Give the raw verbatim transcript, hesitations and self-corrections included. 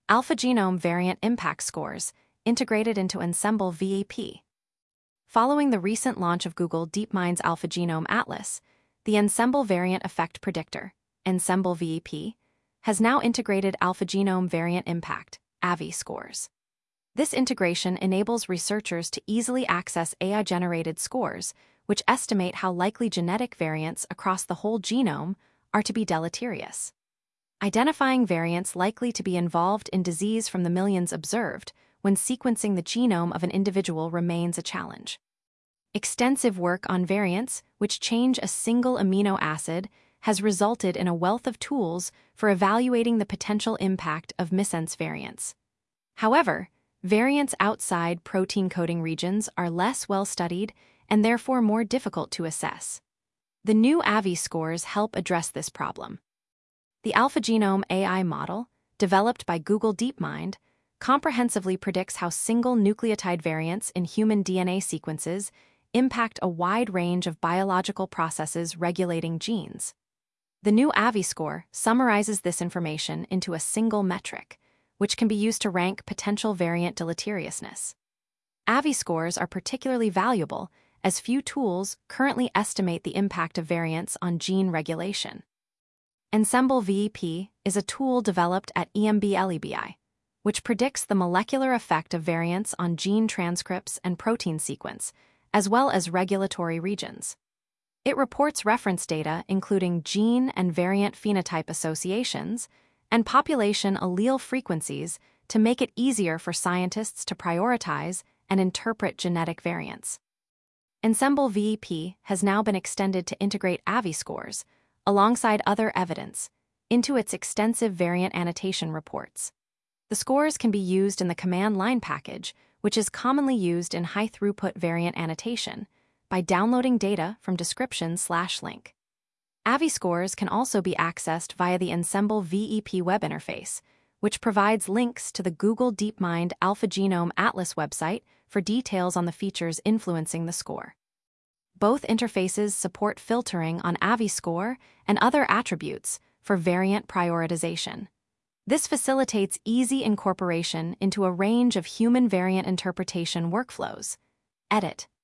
AlphaGenome Variant Impact Scores, integrated into Ensemble V E P. Following the recent launch of Google DeepMind's AlphaGenome Atlas, the Ensemble Variant Effect Predictor, Ensemble V E P, has now integrated AlphaGenome Variant Impact, A V I scores. This integration enables researchers to easily access A I-generated scores, which estimate how likely genetic variants across the whole genome are to be deleterious. Identifying variants likely to be involved in disease from the millions observed when sequencing the genome of an individual remains a challenge. Extensive work on variants which change a single amino acid has resulted in a wealth of tools for evaluating the potential impact of missense variants. However, variants outside protein coding regions are less well studied and therefore more difficult to assess. The new A V I scores help address this problem. The AlphaGenome A I model, developed by Google DeepMind, comprehensively predicts how single nucleotide variants in human D N A sequences impact a wide range of biological processes regulating genes. The new A V I score summarizes this information into a single metric, which can be used to rank potential variant deleteriousness. A V I scores are particularly valuable as few tools currently estimate the impact of variants on gene regulation. Ensemble V E P is a tool developed at E M B LEBI, which predicts the molecular effect of variants on gene transcripts and protein sequence, as well as regulatory regions. It reports reference data including gene and variant phenotype associations and population allele frequencies to make it easier for scientists to prioritize and interpret genetic variants. Ensemble V E P has now been extended to integrate A V I scores, alongside other evidence, into its extensive variant annotation reports. The scores can be used in the command line package, which is commonly used in high-throughput variant annotation, by downloading data from description slash link. A V I scores can also be accessed via the Ensemble V E P web interface, which provides links to the Google DeepMind AlphaGenome Atlas website for details on the features influencing the score. Both interfaces support filtering on A V I score and other attributes for variant prioritization. This facilitates easy incorporation into a range of human variant interpretation workflows. Edit.